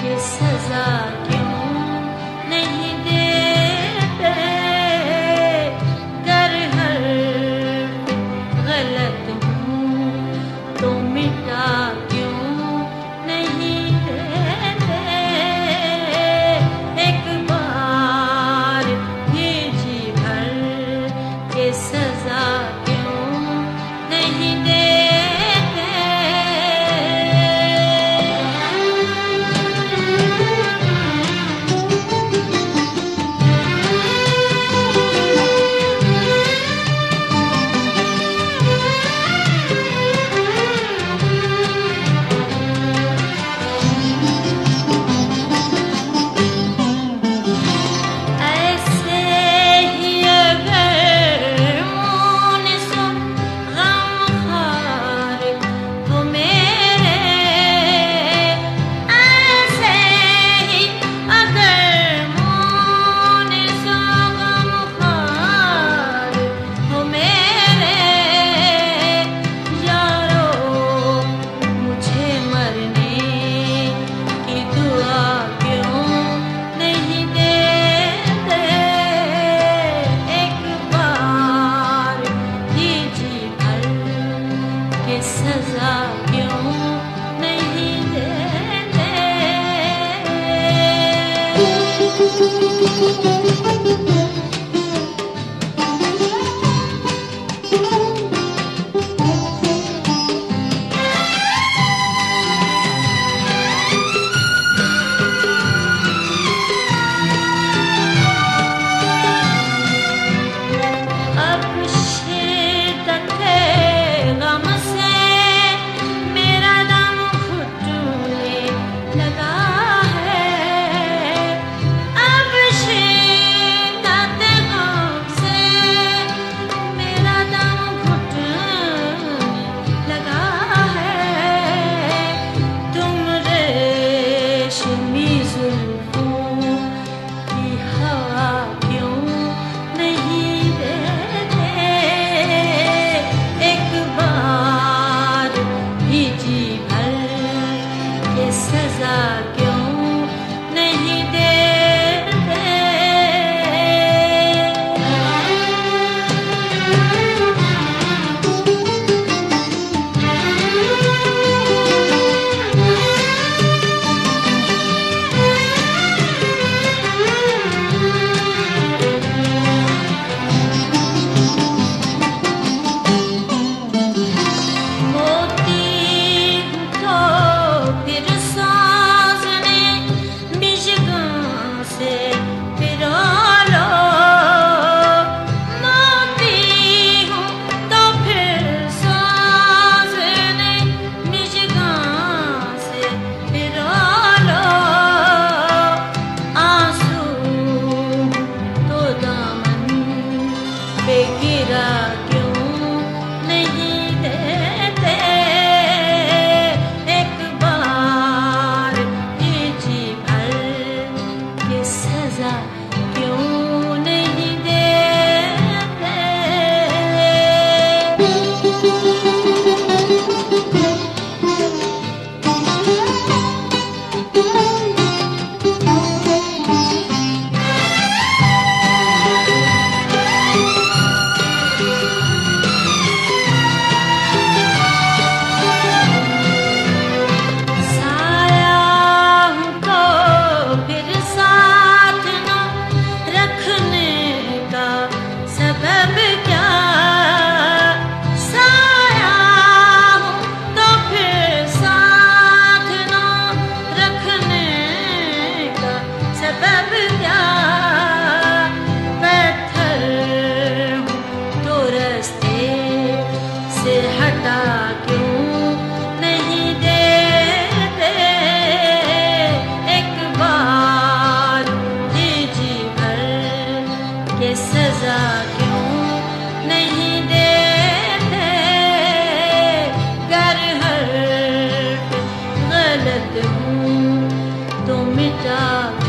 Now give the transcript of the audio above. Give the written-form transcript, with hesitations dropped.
ये सजा क्यों नहीं देते, गर हर गलत हूँ तो मिटा क्यों नहीं देते, एक बार ये जी भर के सजा क्यों नहीं देते। सजा क्यों नहीं देते। अब शिद्दत गम से मेरा दम घुटने लगा है, अब शिद्दत गम से मेरा दम घुटने लगा है, तुम रेशमी जुल्फों की हवा क्यों नहीं देते, एक बार ही जी भर के सजा क्यों नहीं देते। गिरा क्यों नहीं देते, एक बार ये जी भर के सजा क्यों नहीं देते। से हटा क्यों नहीं देते, एक बार जी भर के सजा क्यों नहीं देते, गर हर गलत हूँ तो मिटा